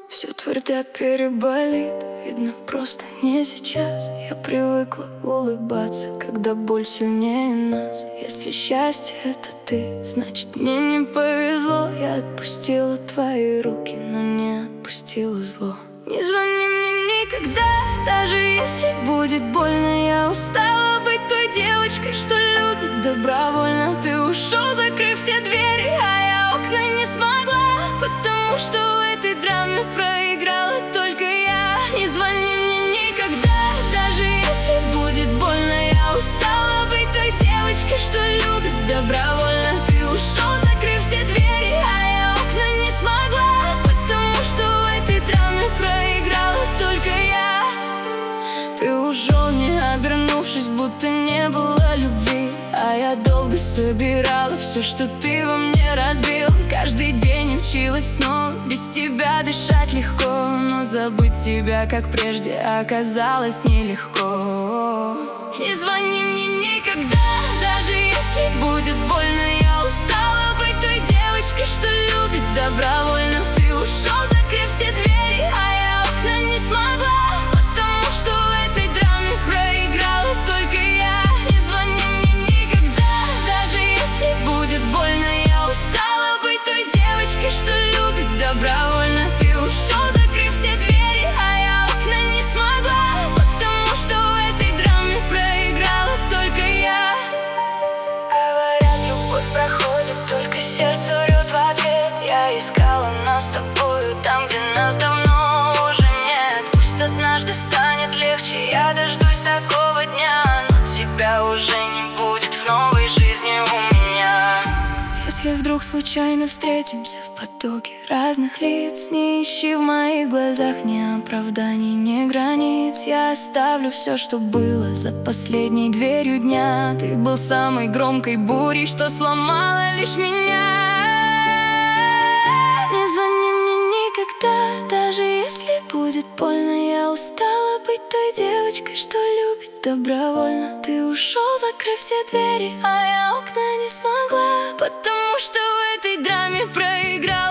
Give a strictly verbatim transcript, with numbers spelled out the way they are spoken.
Все твердят, переболит, видно, просто не сейчас. Я привыкла улыбаться, когда боль сильнее нас. Если счастье — это ты, значит, мне не повезло. Я отпустила твои руки, но не отпустила зло. Не звони мне никогда, даже если будет больно. Я устала быть той девочкой, что любит добровольно. Ты ушел, закрыв все двери, а я окна не смогла, потому что в этой драме проиграла только я. Не звони мне никогда, даже если будет больно. Я устала быть той девочкой, что любит добровольно. Ты ушел, закрыв все двери, а я окна не смогла, потому что в этой драме проиграла только я. Ты ушел, не обернувшись, будто не было любви. А я долго собирала все, что ты во мне разбил. Каждый день училась снова, без тебя дышать легко. Но забыть тебя, как прежде, оказалось нелегко. Не звони мне никогда, даже если будет больно. Я устала быть той девочкой, что любит добровольно. Ты ушел, закрыв все двери, а я окна не смогла, потому что в этой драме проиграла только я. Не звони мне никогда, даже если будет больно. Я устала быть той девочкой, что любит добровольно. Ты ушел, закрыв все двери, а я окна не смогла, потому что в этой драме проиграла только я. Говорят, любовь проходит, только сердце врет в ответ. Я искала нас с тобою там, где нас давно уже нет. Пусть однажды станет легче, я дождусь такого дня, но тебя уже не будет в новой жизни у меня. Если вдруг случайно встретимся в потоке разных лиц, не ищи в моих глазах ни оправданий, ни границ. Я оставлю все, что было за последней дверью дня. Ты был самой громкой бурей, что сломала лишь меня. Не звони мне никогда, даже если будет больно. Я устала быть той девочкой, что любит добровольно. Ты ушел, закрыв все двери, а я окна не смогла, потому что в этой драме проиграла